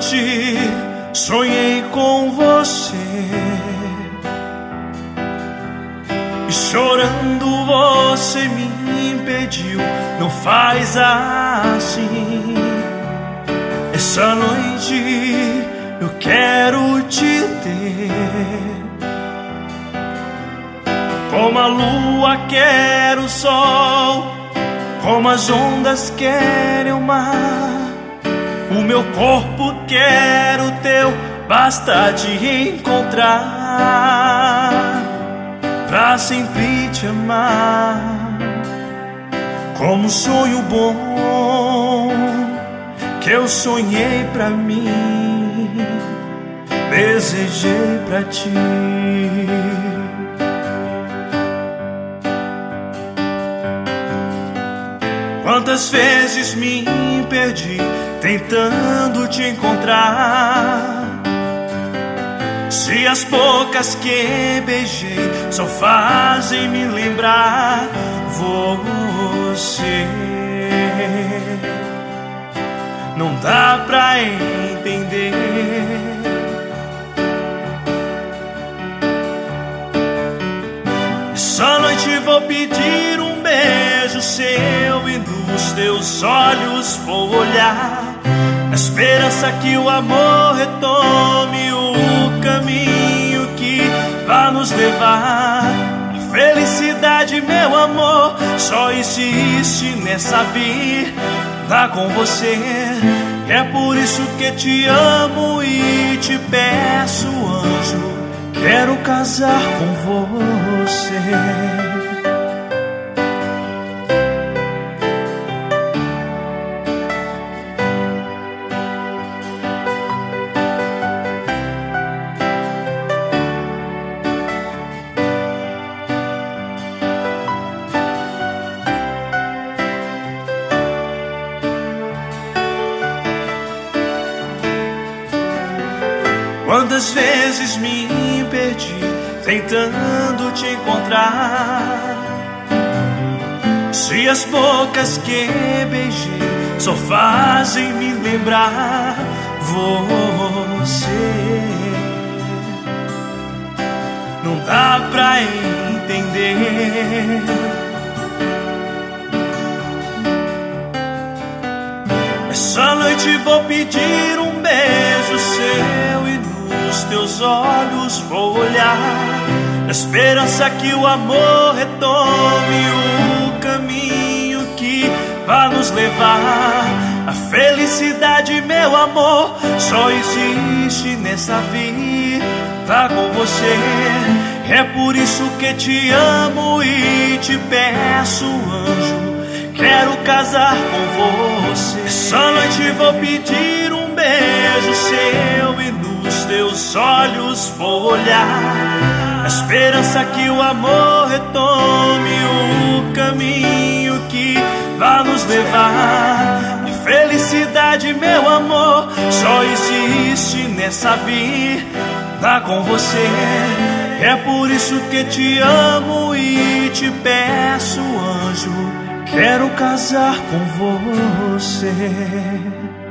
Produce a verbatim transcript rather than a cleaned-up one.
noite sonhei com você e chorando você me impediu. Não faz assim. Essa noite eu quero te ter. Como a lua quer o sol, como as ondas querem o mar. O meu corpo quer o teu, basta te encontrar pra sempre te amar. Como um sonho bom que eu sonhei pra mim, desejei pra ti. Quantas vezes me perdi tentando te encontrar, se as bocas que beijei só fazem me lembrar você. Não dá pra entender. Essa noite vou pedir um beijo seu e nos teus olhos vou olhar, na esperança que o amor retome o caminho que vai nos levar. A felicidade, meu amor, só existe nessa vida com você. É por isso que te amo e te peço, anjo, quero casar com você. Quantas vezes me perdi tentando te encontrar, se as bocas que beijei só fazem me lembrar você. Não dá pra entender. Essa noite vou pedir um beijo seu e nos teus olhos vou olhar, na esperança que o amor retome o caminho que vai nos levar. A felicidade, meu amor, só existe nessa vida com você. É por isso que te amo e te peço, anjo, quero casar com você. Essa noite vou pedir um beijo seu e nos teus olhos vou olhar, na esperança que o amor retome o caminho que vai nos levar. A felicidade, meu amor, só existe nessa vida com você. É por isso que te amo e te peço, anjo, quero casar com você.